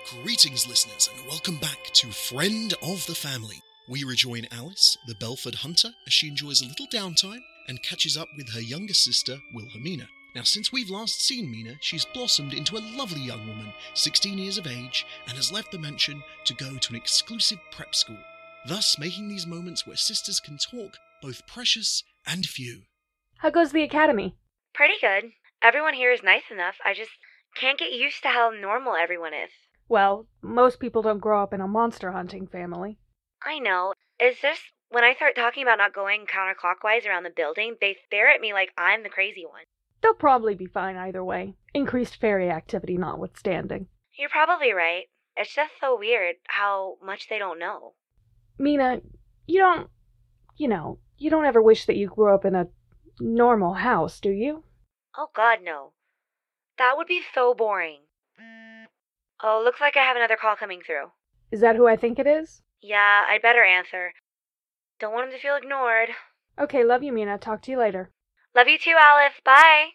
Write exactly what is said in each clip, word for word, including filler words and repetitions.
Greetings, listeners, and welcome back to Friend of the Family. We rejoin Alice, the Belford hunter, as she enjoys a little downtime and catches up with her younger sister, Wilhelmina. Now, since we've last seen Mina, she's blossomed into a lovely young woman, sixteen years of age, and has left the mansion to go to an exclusive prep school, thus making these moments where sisters can talk both precious and few. How goes the academy? Pretty good. Everyone here is nice enough. I just can't get used to how normal everyone is. Well, most people don't grow up in a monster hunting family. I know. It's just when I start talking about not going counterclockwise around the building, they stare at me like I'm the crazy one. They'll probably be fine either way, increased fairy activity notwithstanding. You're probably right. It's just so weird how much they don't know. Mina, you don't, you know, you don't ever wish that you grew up in a normal house, do you? Oh God, no. That would be so boring. Oh, looks like I have another call coming through. Is that who I think it is? Yeah, I'd better answer. Don't want him to feel ignored. Okay, love you, Mina. Talk to you later. Love you too, Alice. Bye.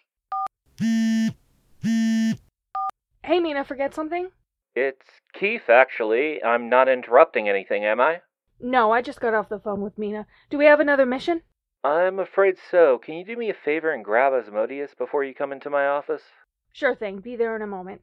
Hey, Mina, forget something? It's Keith, actually. I'm not interrupting anything, am I? No, I just got off the phone with Mina. Do we have another mission? I'm afraid so. Can you do me a favor and grab Asmodeus before you come into my office? Sure thing. Be there in a moment.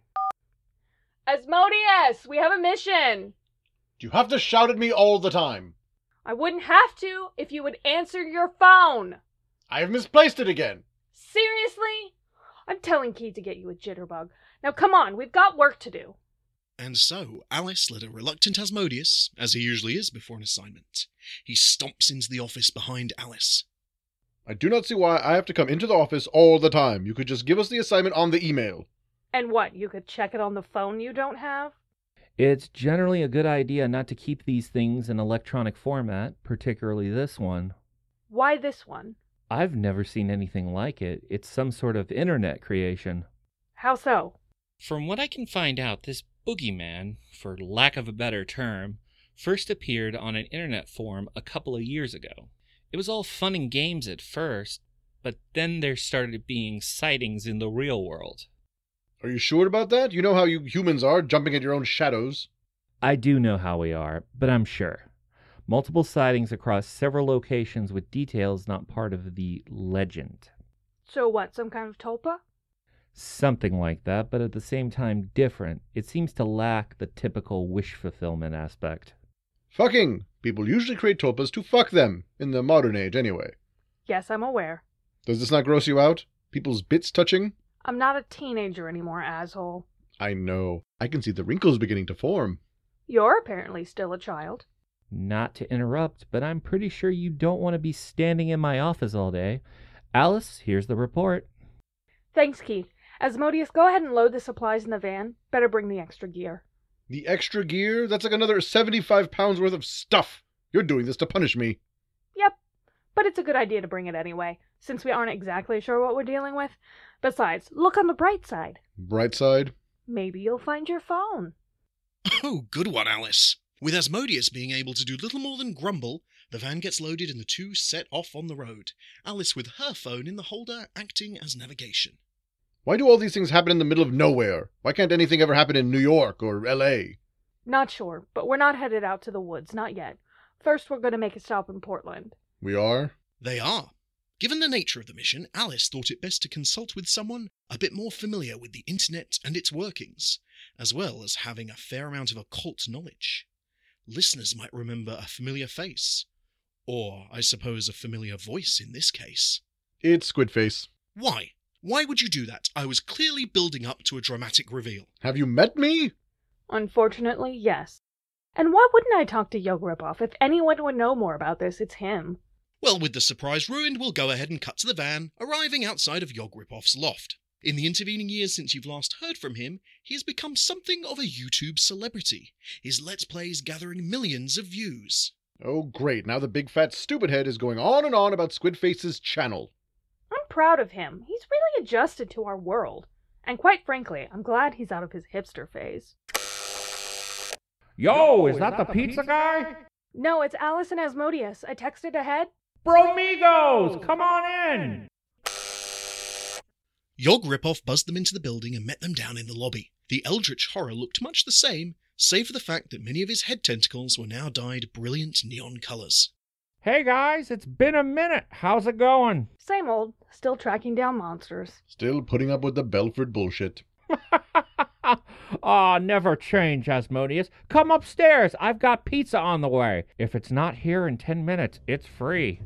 Asmodeus, we have a mission! You have to shout at me all the time. I wouldn't have to if you would answer your phone. I have misplaced it again. Seriously? I'm telling Keith to get you a jitterbug. Now come on, we've got work to do. And so, Alice led a reluctant Asmodeus, as he usually is before an assignment. He stomps into the office behind Alice. I do not see why I have to come into the office all the time. You could just give us the assignment on the email. And what, you could check it on the phone you don't have? It's generally a good idea not to keep these things in electronic format, particularly this one. Why this one? I've never seen anything like it. It's some sort of internet creation. How so? From what I can find out, this boogeyman, for lack of a better term, first appeared on an internet forum a couple of years ago. It was all fun and games at first, but then there started being sightings in the real world. Are you sure about that? You know how you humans are, jumping at your own shadows. I do know how we are, but I'm sure. Multiple sightings across several locations with details not part of the legend. So what, some kind of tulpa? Something like that, but at the same time different. It seems to lack the typical wish fulfillment aspect. Fucking! People usually create tulpas to fuck them, in the modern age anyway. Yes, I'm aware. Does this not gross you out? People's bits touching? I'm not a teenager anymore, asshole. I know. I can see the wrinkles beginning to form. You're apparently still a child. Not to interrupt, but I'm pretty sure you don't want to be standing in my office all day. Alice, here's the report. Thanks, Keith. Asmodeus, go ahead and load the supplies in the van. Better bring the extra gear. The extra gear? That's like another seventy-five pounds worth of stuff. You're doing this to punish me. Yep, but it's a good idea to bring it anyway, since we aren't exactly sure what we're dealing with. Besides, look on the bright side. Bright side? Maybe you'll find your phone. Oh, good one, Alice. With Asmodeus being able to do little more than grumble, the van gets loaded and the two set off on the road, Alice with her phone in the holder acting as navigation. Why do all these things happen in the middle of nowhere? Why can't anything ever happen in New York or L A? Not sure, but we're not headed out to the woods, not yet. First, we're going to make a stop in Portland. We are? They are. Given the nature of the mission, Alice thought it best to consult with someone a bit more familiar with the internet and its workings, as well as having a fair amount of occult knowledge. Listeners might remember a familiar face. Or, I suppose, a familiar voice in this case. It's Squidface. Why? Why would you do that? I was clearly building up to a dramatic reveal. Have you met me? Unfortunately, yes. And why wouldn't I talk to Yog Ripoff? If anyone would know more about this, it's him. Well, with the surprise ruined, we'll go ahead and cut to the van, arriving outside of Yog Ripoff's loft. In the intervening years since you've last heard from him, he has become something of a YouTube celebrity, his Let's Plays gathering millions of views. Oh, great. Now the big fat stupid head is going on and on about Squidface's channel. I'm proud of him. He's really adjusted to our world. And quite frankly, I'm glad he's out of his hipster phase. Yo, is that the pizza guy? No, it's Alice and Asmodeus. I texted ahead. Bromigos, come on in! Yog Ripoff buzzed them into the building and met them down in the lobby. The eldritch horror looked much the same, save for the fact that many of his head tentacles were now dyed brilliant neon colors. Hey guys, it's been a minute. How's it going? Same old, still tracking down monsters. Still putting up with the Belford bullshit. Aw, never change, Asmodeus. Come upstairs. I've got pizza on the way. If it's not here in ten minutes, it's free.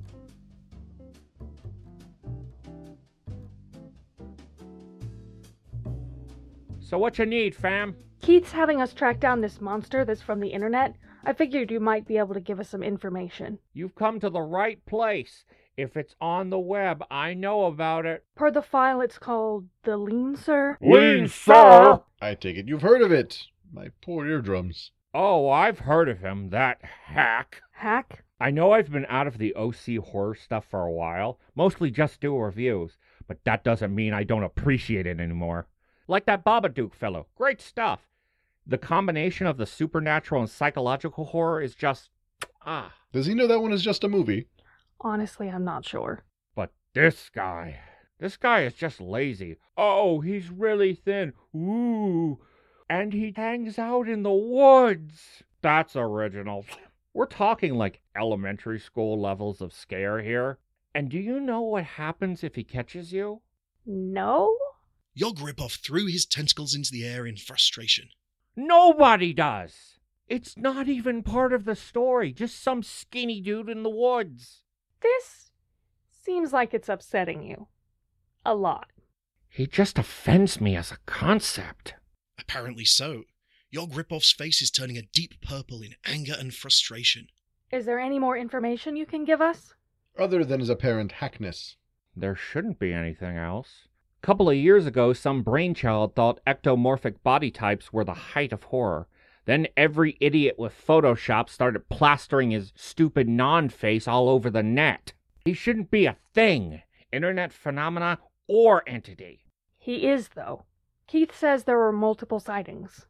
So what you need, fam? Keith's having us track down this monster that's from the internet. I figured you might be able to give us some information. You've come to the right place. If it's on the web, I know about it. Per the file, it's called The Lean Sir. Lean Sir? I take it you've heard of it. My poor eardrums. Oh, I've heard of him, that hack. Hack? I know I've been out of the O C horror stuff for a while, mostly just do reviews, but that doesn't mean I don't appreciate it anymore. Like that Babadook fellow, great stuff. The combination of the supernatural and psychological horror is just, ah. Does he know that one is just a movie? Honestly, I'm not sure. But this guy, this guy is just lazy. Oh, he's really thin. Ooh. And he hangs out in the woods. That's original. We're talking like elementary school levels of scare here. And do you know what happens if he catches you? No? Yog-Ripoff threw his tentacles into the air in frustration. Nobody does. It's not even part of the story. Just some skinny dude in the woods. This seems like it's upsetting you. A lot. He just offends me as a concept. Apparently so. Yog-Ripoff's face is turning a deep purple in anger and frustration. Is there any more information you can give us? Other than his apparent hackness. There shouldn't be anything else. A couple of years ago, some brainchild thought ectomorphic body types were the height of horror. Then every idiot with Photoshop started plastering his stupid non-face all over the net. He shouldn't be a thing, internet phenomena or entity. He is, though. Keith says there were multiple sightings.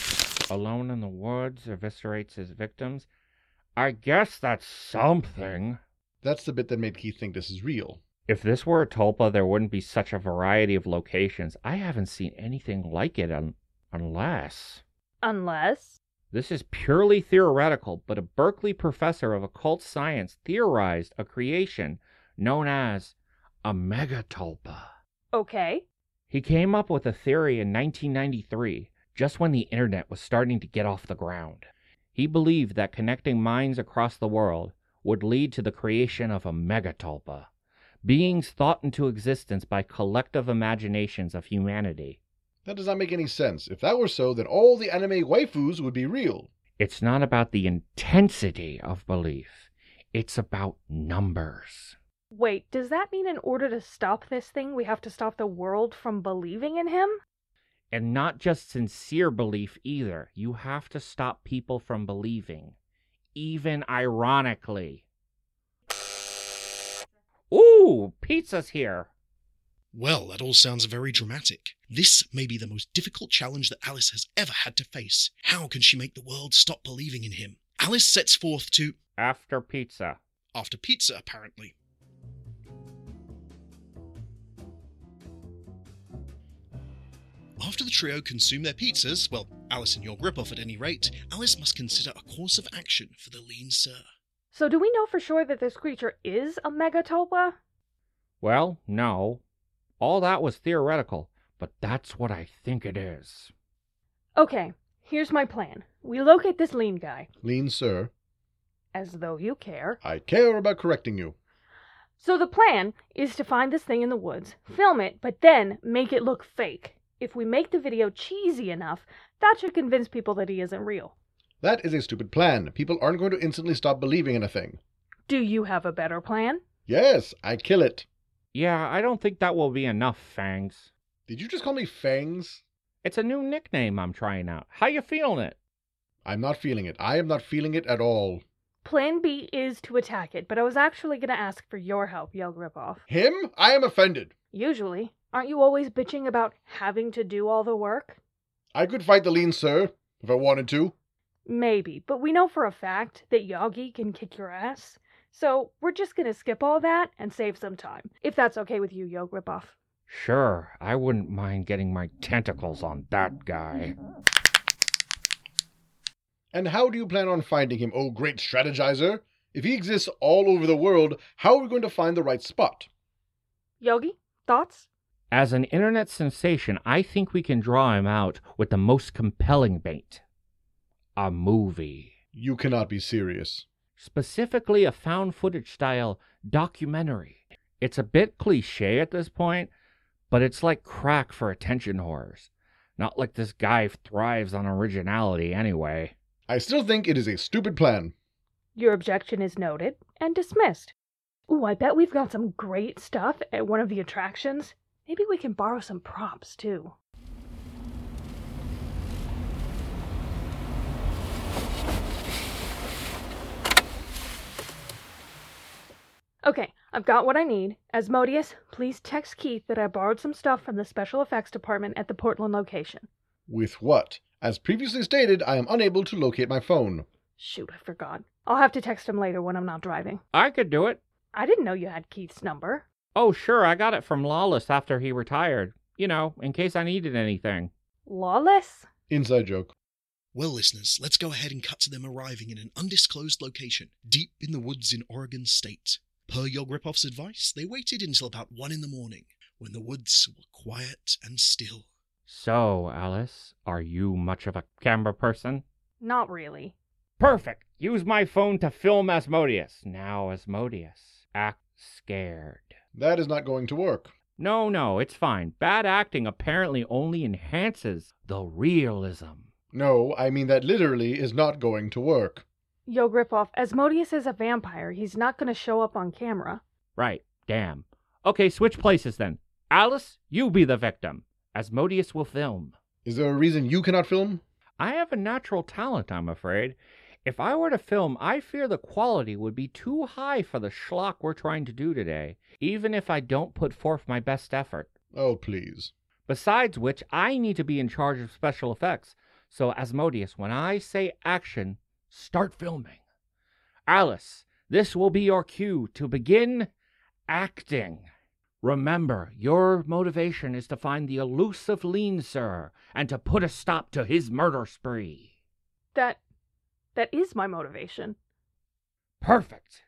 Alone in the woods, eviscerates his victims. I guess that's something. That's the bit that made Keith think this is real. If this were a tulpa, there wouldn't be such a variety of locations. I haven't seen anything like it un- unless... Unless? This is purely theoretical, but a Berkeley professor of occult science theorized a creation known as a megatulpa. Okay. He came up with a theory in nineteen ninety-three, just when the internet was starting to get off the ground. He believed that connecting minds across the world would lead to the creation of a megatulpa, beings thought into existence by collective imaginations of humanity. That does not make any sense. If that were so, then all the anime waifus would be real. It's not about the intensity of belief. It's about numbers. Wait, does that mean in order to stop this thing, we have to stop the world from believing in him? And not just sincere belief either. You have to stop people from believing. Even ironically. Ooh, pizza's here. Well, that all sounds very dramatic. This may be the most difficult challenge that Alice has ever had to face. How can she make the world stop believing in him? Alice sets forth to... After pizza. After pizza, apparently. After the trio consume their pizzas, well, Alice and Yog-Ripoff at any rate, Alice must consider a course of action for the Lean Sir. So do we know for sure that this creature is a megatulpa? Well, no. All that was theoretical, but that's what I think it is. Okay, here's my plan. We locate this lean guy. Lean Sir. As though you care. I care about correcting you. So the plan is to find this thing in the woods, film it, but then make it look fake. If we make the video cheesy enough, that should convince people that he isn't real. That is a stupid plan. People aren't going to instantly stop believing in a thing. Do you have a better plan? Yes, I kill it. Yeah, I don't think that will be enough, Fangs. Did you just call me Fangs? It's a new nickname I'm trying out. How you feeling it? I'm not feeling it. I am not feeling it at all. Plan B is to attack it, but I was actually going to ask for your help, Yog-Ripoff. Him? I am offended. Usually. Aren't you always bitching about having to do all the work? I could fight the Lean Sir, if I wanted to. Maybe, but we know for a fact that Yogi can kick your ass. So we're just going to skip all that and save some time, if that's okay with you, Yog-Ripoff. Sure, I wouldn't mind getting my tentacles on that guy. And how do you plan on finding him, oh great strategizer? If he exists all over the world, how are we going to find the right spot? Yogi, thoughts? As an internet sensation, I think we can draw him out with the most compelling bait. A movie. You cannot be serious. Specifically a found footage style documentary. It's a bit cliche at this point, but it's like crack for attention whores. Not like this guy thrives on originality anyway. I still think it is a stupid plan. Your objection is noted and dismissed. Ooh, I bet we've got some great stuff at one of the attractions. Maybe we can borrow some props, too. Okay, I've got what I need. Asmodeus, please text Keith that I borrowed some stuff from the special effects department at the Portland location. With what? As previously stated, I am unable to locate my phone. Shoot, I forgot. I'll have to text him later when I'm not driving. I could do it. I didn't know you had Keith's number. Oh, sure, I got it from Lawless after he retired. You know, in case I needed anything. Lawless? Inside joke. Well, listeners, let's go ahead and cut to them arriving in an undisclosed location, deep in the woods in Oregon State. Per Yog Ripoff's advice, they waited until about one in the morning, when the woods were quiet and still. So, Alice, are you much of a camera person? Not really. Perfect! Use my phone to film Asmodeus. Now, Asmodeus, act scared. That is not going to work. No, no, it's fine. Bad acting apparently only enhances the realism. No, I mean that literally is not going to work. Yo, Ripoff, Asmodeus is a vampire. He's not going to show up on camera. Right, damn. Okay, switch places then. Alice, you be the victim. Asmodeus will film. Is there a reason you cannot film? I have a natural talent, I'm afraid. If I were to film, I fear the quality would be too high for the schlock we're trying to do today, even if I don't put forth my best effort. Oh, please. Besides which, I need to be in charge of special effects. So, Asmodeus, when I say action, start filming. Alice, this will be your cue to begin acting. Remember, your motivation is to find the elusive Lean Sir and to put a stop to his murder spree. That... that is my motivation. Perfect.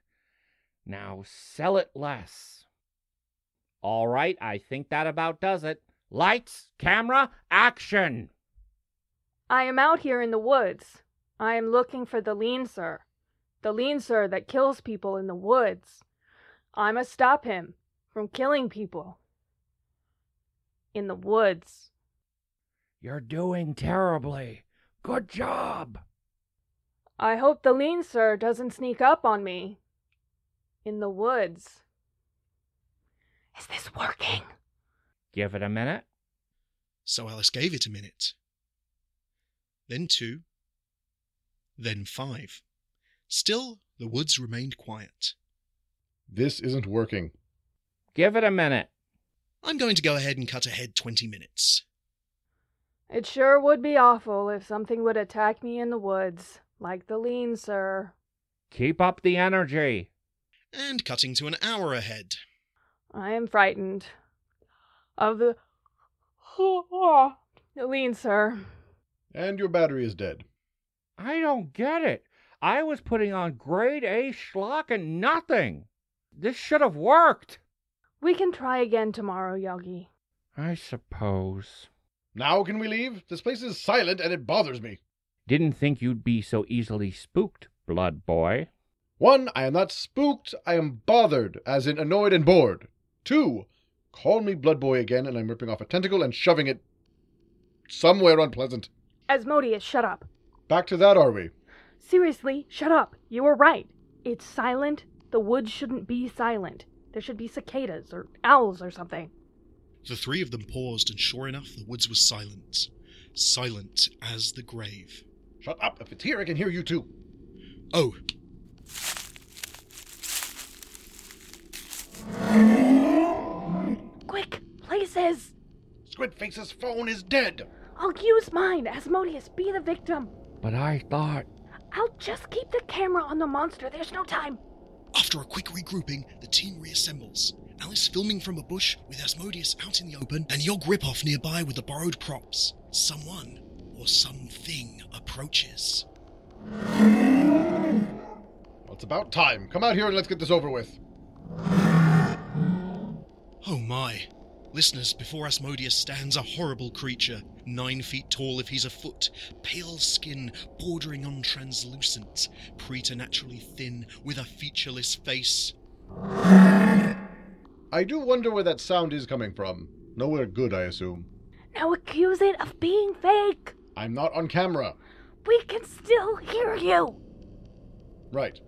Now sell it less. All right, I think that about does it. Lights, camera, action! I am out here in the woods. I am looking for the Lean Sir. The Lean Sir that kills people in the woods. I must stop him from killing people in the woods. You're doing terribly. Good job. I hope the Lean Sir doesn't sneak up on me in the woods. Is this working? Give it a minute. So Alice gave it a minute. Then two. Then five. Still, the woods remained quiet. This isn't working. Give it a minute. I'm going to go ahead and cut ahead twenty minutes. It sure would be awful if something would attack me in the woods, like the Lean Sir. Keep up the energy. And cutting to an hour ahead. I am frightened of the, the Lean Sir. And your battery is dead. I don't get it. I was putting on grade A schlock and nothing. This should have worked. We can try again tomorrow, Yogi. I suppose. Now can we leave? This place is silent and it bothers me. Didn't think you'd be so easily spooked, blood boy. One, I am not spooked, I am bothered, as in annoyed and bored. Two, call me blood boy again and I'm ripping off a tentacle and shoving it somewhere unpleasant. Asmodeus, shut up. Back to that, are we? Seriously, shut up. You were right. It's silent. The woods shouldn't be silent. There should be cicadas or owls or something. The three of them paused, and sure enough, the woods was silent. Silent as the grave. Shut up. If it's here, I can hear you too. Oh. Quick, places! Squidface's phone is dead. I'll use mine. Asmodeus, be the victim. But I thought... I'll just keep the camera on the monster. There's no time. After a quick regrouping, the team reassembles. Alice filming from a bush with Asmodeus out in the open, and Yog Ripoff nearby with the borrowed props. Someone or something approaches. Well, it's about time. Come out here and let's get this over with. Oh my. Listeners, before Asmodeus stands a horrible creature, nine feet tall if he's a foot, pale skin bordering on translucent, preternaturally thin, with a featureless face. I do wonder where that sound is coming from. Nowhere good, I assume. Now accuse it of being fake. I'm not on camera. We can still hear you. Right.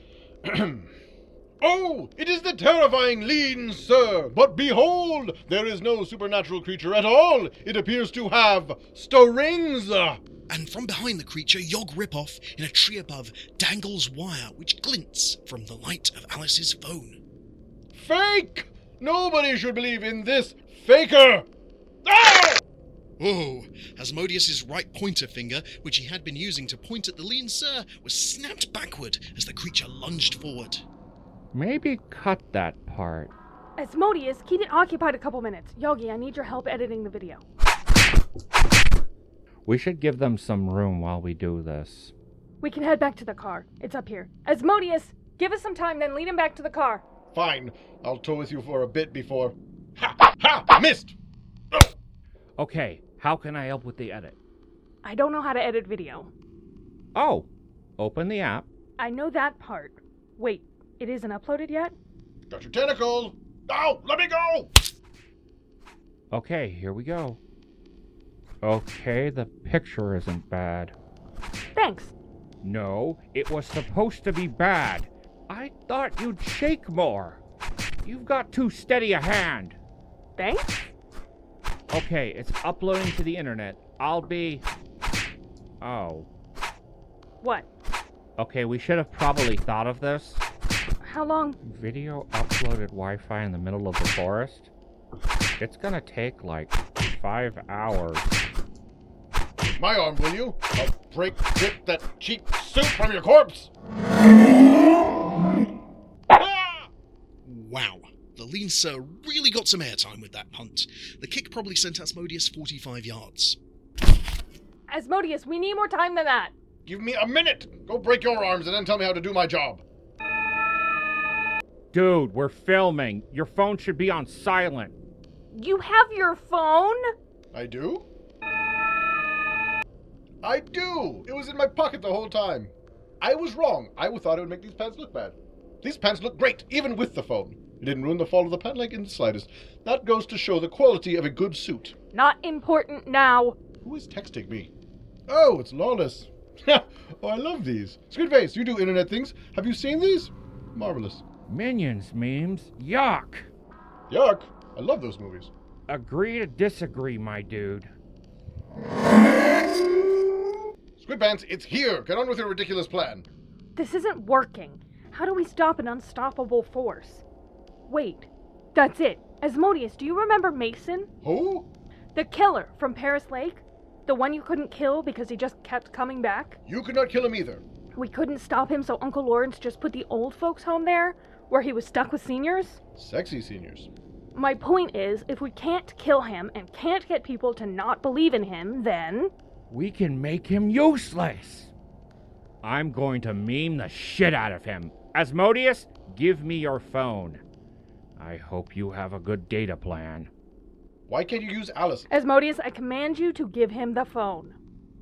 Oh, it is the terrifying Lean Sir! But behold, there is no supernatural creature at all. It appears to have strings. And from behind the creature, Yog Ripoff, in a tree above, dangles wire which glints from the light of Alice's phone. Fake! Nobody should believe in this faker! Ah! Oh, Asmodeus's right pointer finger, which he had been using to point at the Lean Sir, was snapped backward as the creature lunged forward. Maybe cut that part. Asmodeus, keep it occupied a couple minutes. Yogi, I need your help editing the video. We should give them some room while we do this. We can head back to the car. It's up here. Asmodeus, give us some time, then lead him back to the car. Fine. I'll tow with you for a bit before... Ha! Ha! Missed! Ugh. Okay, how can I help with the edit? I don't know how to edit video. Oh, open the app. I know that part. Wait, it isn't uploaded yet? Got your tentacle! Ow! Let me go! Okay, here we go. Okay, the picture isn't bad. Thanks. No, it was supposed to be bad. I thought you'd shake more. You've got too steady a hand. Thanks? Okay, it's uploading to the internet. I'll be... Oh. What? Okay, we should have probably thought of this. How long? Video uploaded Wi-Fi in the middle of the forest? It's gonna take like five hours. My arm, will you? I'll break rip that cheap suit from your corpse! Ah! Wow. The Lean Sir really got some airtime with that punt. The kick probably sent Asmodeus forty-five yards. Asmodeus, we need more time than that. Give me a minute! Go break your arms and then tell me how to do my job. Dude, we're filming. Your phone should be on silent. You have your phone? I do? I do! It was in my pocket the whole time. I was wrong. I thought it would make these pants look bad. These pants look great, even with the phone. It didn't ruin the fall of the pant leg in the slightest. That goes to show the quality of a good suit. Not important now. Who is texting me? Oh, it's Lawless. Oh, I love these. Squidface, you do internet things. Have you seen these? Marvelous. Minions memes? Yuck! Yuck. I love those movies. Agree to disagree, my dude. Squidpants, it's here. Get on with your ridiculous plan. This isn't working. How do we stop an unstoppable force? Wait, that's it. Asmodeus, do you remember Mason? Who? The killer from Paris Lake? The one you couldn't kill because he just kept coming back? You could not kill him either. We couldn't stop him, so Uncle Lawrence just put the old folks home there, where he was stuck with seniors? Sexy seniors. My point is, if we can't kill him and can't get people to not believe in him, then... We can make him useless. I'm going to meme the shit out of him. Asmodeus, give me your phone. I hope you have a good data plan. Why can't you use Alice? Asmodeus, I command you to give him the phone.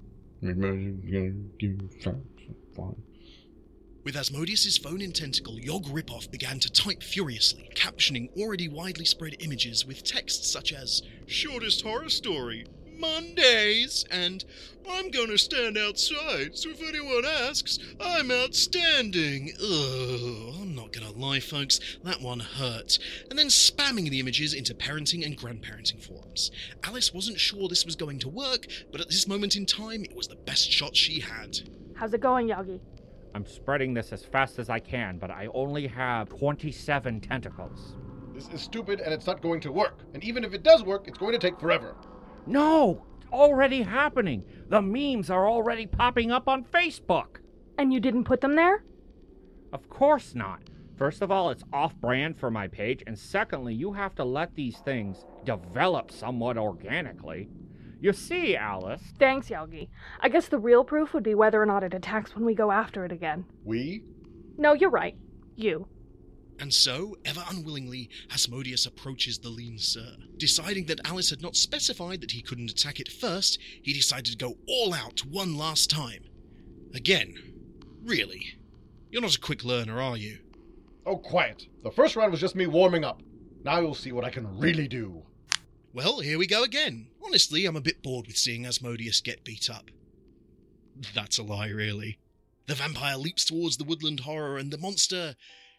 With Asmodeus's phone in tentacle, Yog Ripoff began to type furiously, captioning already widely spread images with texts such as, "Shortest horror story, Mondays," and "I'm gonna stand outside, so if anyone asks, I'm outstanding." Ugh, I'm not gonna lie, folks, that one hurt. And then spamming the images into parenting and grandparenting forums. Alice wasn't sure this was going to work, but at this moment in time, it was the best shot she had. How's it going, Yogi? I'm spreading this as fast as I can, but I only have twenty-seven tentacles. This is stupid and it's not going to work. And even if it does work, it's going to take forever. No! It's already happening! The memes are already popping up on Facebook! And you didn't put them there? Of course not. First of all, it's off-brand for my page, and secondly, you have to let these things develop somewhat organically. You see, Alice. Thanks, Yogi. I guess the real proof would be whether or not it attacks when we go after it again. We? No, you're right. You. And so, ever unwillingly, Asmodeus approaches the Lean Sir. Deciding that Alice had not specified that he couldn't attack it first, he decided to go all out one last time. Again. Really? You're not a quick learner, are you? Oh, quiet. The first round was just me warming up. Now you'll see what I can really do. Well, here we go again. Honestly, I'm a bit bored with seeing Asmodeus get beat up. That's a lie, really. The vampire leaps towards the woodland horror and the monster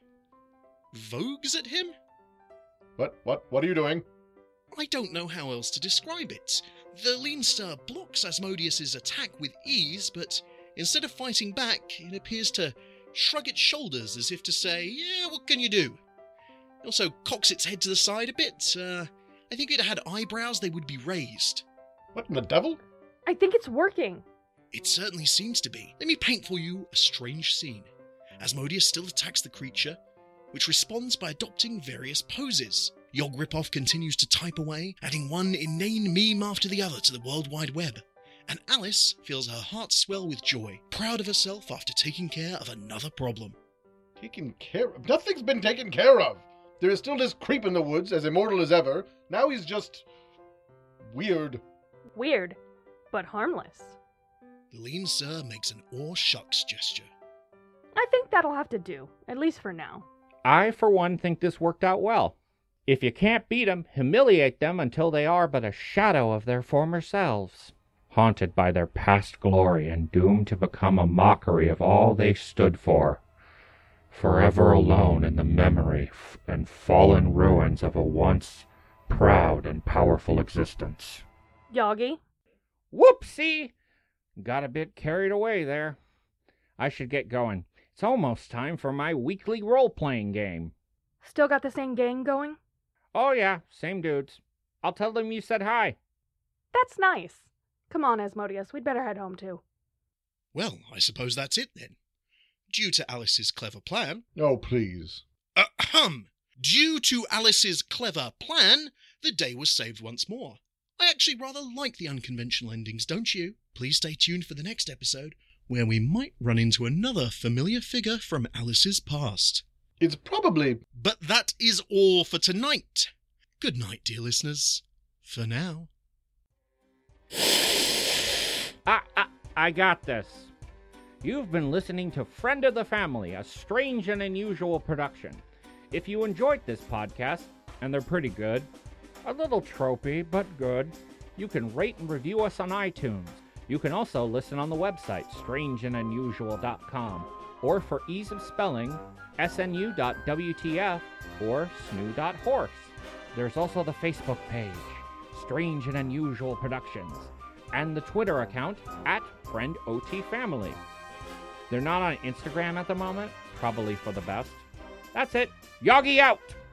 vogues at him? What, what, what are you doing? I don't know how else to describe it. The Lean Sir blocks Asmodeus's attack with ease, but instead of fighting back, it appears to shrug its shoulders as if to say, yeah, what can you do? It also cocks its head to the side a bit. Uh, I think if it had eyebrows, they would be raised. What in the devil? I think it's working. It certainly seems to be. Let me paint for you a strange scene. Asmodeus still attacks the creature, which responds by adopting various poses. Yog Ripoff continues to type away, adding one inane meme after the other to the World Wide Web. And Alice feels her heart swell with joy, proud of herself after taking care of another problem. Taken care of? Nothing's been taken care of! There is still this creep in the woods, as immortal as ever. Now he's just... weird. Weird, but harmless. The Lean Sir makes an aw shucks gesture. I think that'll have to do, at least for now. I, for one, think this worked out well. If you can't beat them, humiliate them until they are but a shadow of their former selves, haunted by their past glory and doomed to become a mockery of all they stood for, forever alone in the memory f- and fallen ruins of a once proud and powerful existence. Yogi? Whoopsie! Got a bit carried away there. I should get going. It's almost time for my weekly role-playing game. Still got the same gang going? Oh yeah, same dudes. I'll tell them you said hi. That's nice. Come on, Asmodeus, we'd better head home too. Well, I suppose that's it then. Due to Alice's clever plan... Oh, please. Ahem! Due to Alice's clever plan, the day was saved once more. I actually rather like the unconventional endings, don't you? Please stay tuned for the next episode, where we might run into another familiar figure from Alice's past. It's probably... But that is all for tonight. Good night, dear listeners. For now. I, I, I got this. You've been listening to Friend of the Family, a strange and unusual production. If you enjoyed this podcast, and they're pretty good, a little tropey, but good, you can rate and review us on iTunes. You can also listen on the website, strange and unusual dot com, or for ease of spelling, S N U dot W T F or S N U dot horse. There's also the Facebook page, Strange and Unusual Productions, and the Twitter account, at Friend O T Family. They're not on Instagram at the moment, probably for the best. That's it. Yogi out!